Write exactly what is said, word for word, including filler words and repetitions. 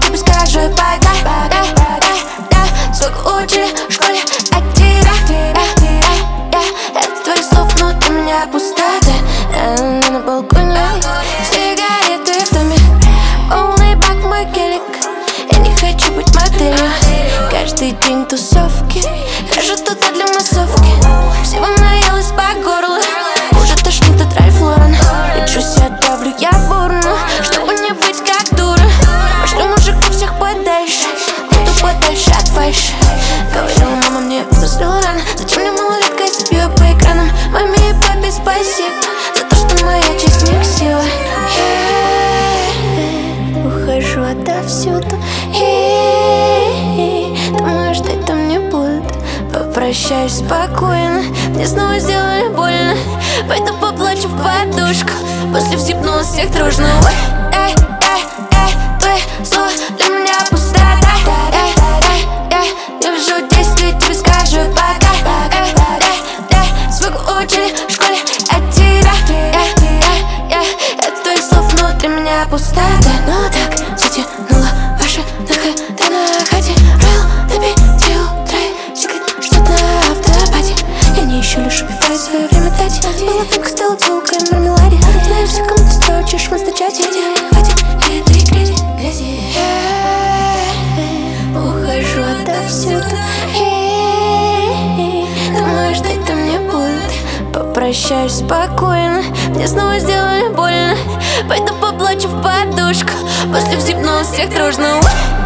тебе скажу пока. Да, да, да, сколько учили в школе от тебя. Да, да, да, от твоих слов внутри меня пустота. Я на балконе, сигареты в доме, полный бак мой гелик. Я не хочу быть моделью. Каждый день тусовки, хожу туда для массовки. Всего наелась по горло, уже тошнит от Ральф Лорен. Лечусь, отправлю я бурну, чтобы не быть как дура. Пошлю мужиков всех подальше, буду подальше от фальши. Говорила мама мне, взрослела рано. Зачем мне малолетка, если пью по экранам? Маме и папе спасибо за то, что моя честь не ксила. Ухожу отовсюду, думаю, что это мне будет. Попрощаюсь спокойно, мне снова сделали больно. Пойду поплачу в подушку, после всипнула всех дружно. Эй, эй, эй, твои слова для меня пустота. Эй, эй, эй, я вижу действие, тебе скажу пока. Эй, эй, эй, сколько учили в школе от тебя. Эй, эй, эй, от твоих слов внутри меня пустота. Ну так затянула ваши доходы на хате. Роял до пяти утра, секрет, что на автопате. Я не ищу, лишь убиваю свое время дать. Была фотка, стала телкой в мармеладе. Знаю все, кому ты строчишь в инстачате. Хватит этой грязи, грязи. Ухожу отовсюду, думаю, что это мне будет. Попрощаюсь спокойно, мне снова сделали больно. Пойду поплачу в подушку, после всипнула всех дружно.